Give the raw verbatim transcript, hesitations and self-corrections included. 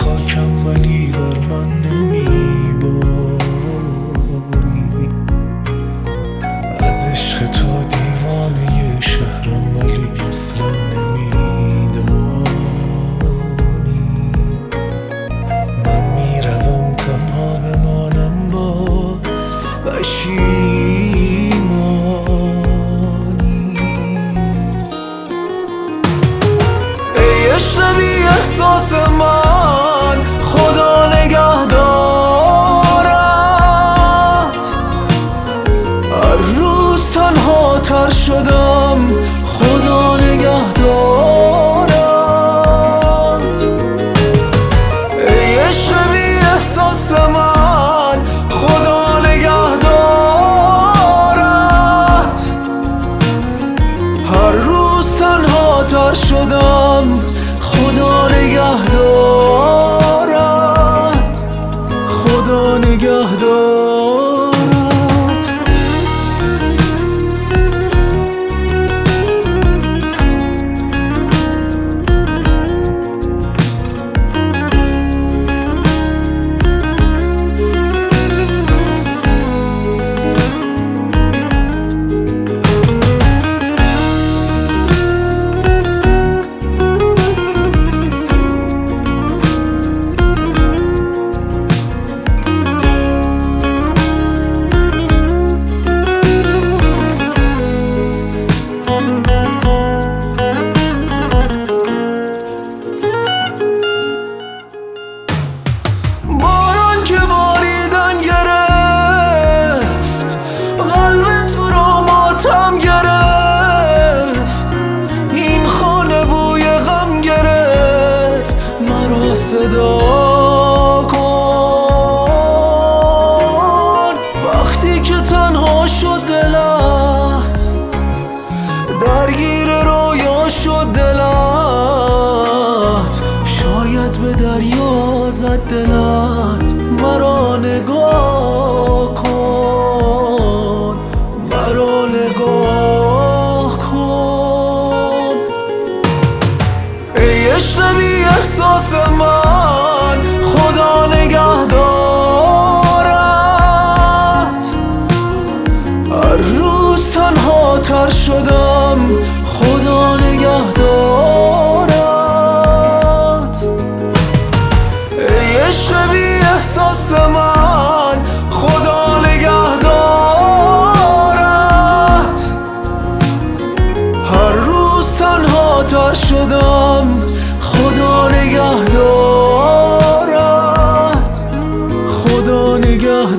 خاکم ولی بر من نمیباری. از عشق تو دیوانه شهرم ولی اصلا نمیدانی. من میروم تنها بمانم با پشیمانی. ای عشق بی احساس من خدا نگهدارت. هر روز تنها تر شدم خدا نگهدارت. ای عشق بی احساس من خدا نگهدارت. هر روز تنها تر شدم خدا نگهدارت. خدا نگهدارت. باران که باریدن گرفت قلب تو را ماتم گرفت. این خانه بوی غم گرفت. مرا صدا کن وقتی که تنها شد دلت. درگیر رویا شد دلت. شاید به دریا زد دلت. مرا نگاه کن. مرا نگاه کن. ای عشق بی احساس من خدا نگهدارت. هر روز تنها تر شدم خدا نگهدارت. ای عشق بی احساس من خدا نگهدارت. هر روز تنها تر شدم خدا نگهدارت. خدا نگهدارت.